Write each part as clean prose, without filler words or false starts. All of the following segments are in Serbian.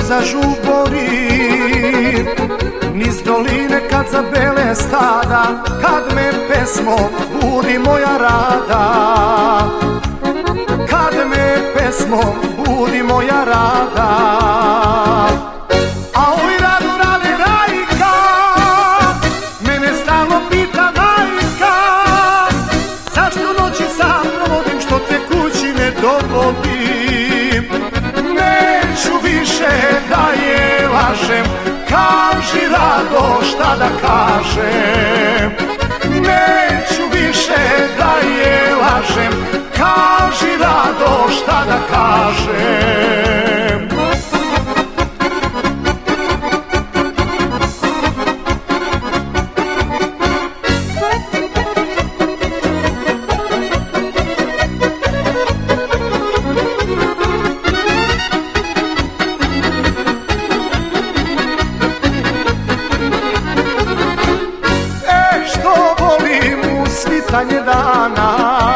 zažuborim niz doline kad zabele stada, kad me pesmom budi moja rada, kad me pesmom budi moja rada. A oj radu rade Rajka, mene stalno pita majka, zašto noći sam provodim, što te kući ne dovodim. Neću više da je lažem, kaži Rado šta da kažem. Neću više da je lažem, kaži Rado šta da kažem. Svitanje dana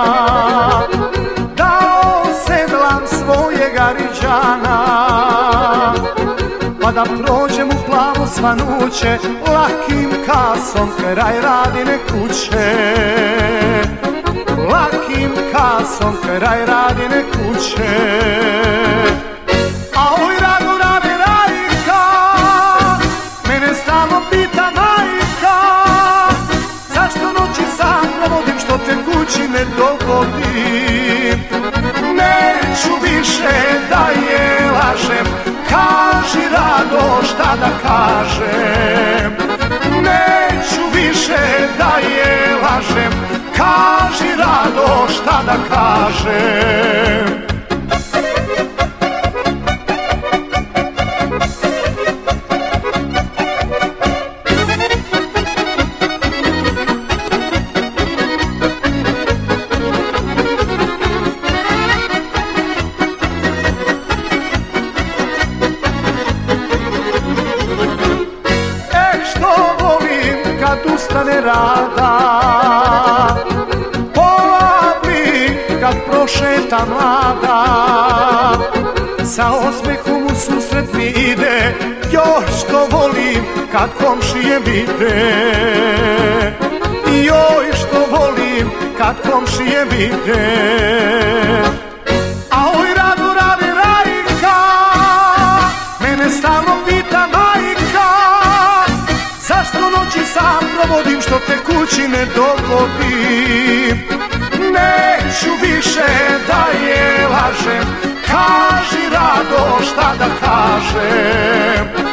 da osedlam svojega riđana, pa da prođem u plavo svanuće lakim kasom kraj Radine kuće, lakim kasom kraj Radine kuće. A oj rado rade Rajka, mene stalno pita majka, zašto noći sam provodim, što te kući ne dovodim. Neću više da je lažem, kaži Rado šta da kažem. Neću više da je lažem, kaži Rado šta da kažem. Kad ustane rada, polavi kad prošeta mlada, sa osmehom u susret mi ide, joj što volim kad komšije vide, joj što volim kad komšije vide. A oj rado rade Rajka, mene stalno pita majka, zašto noći sam provodim, što te kući ne dovodim. Neću više da je lažem, kaži Rado šta da kažem.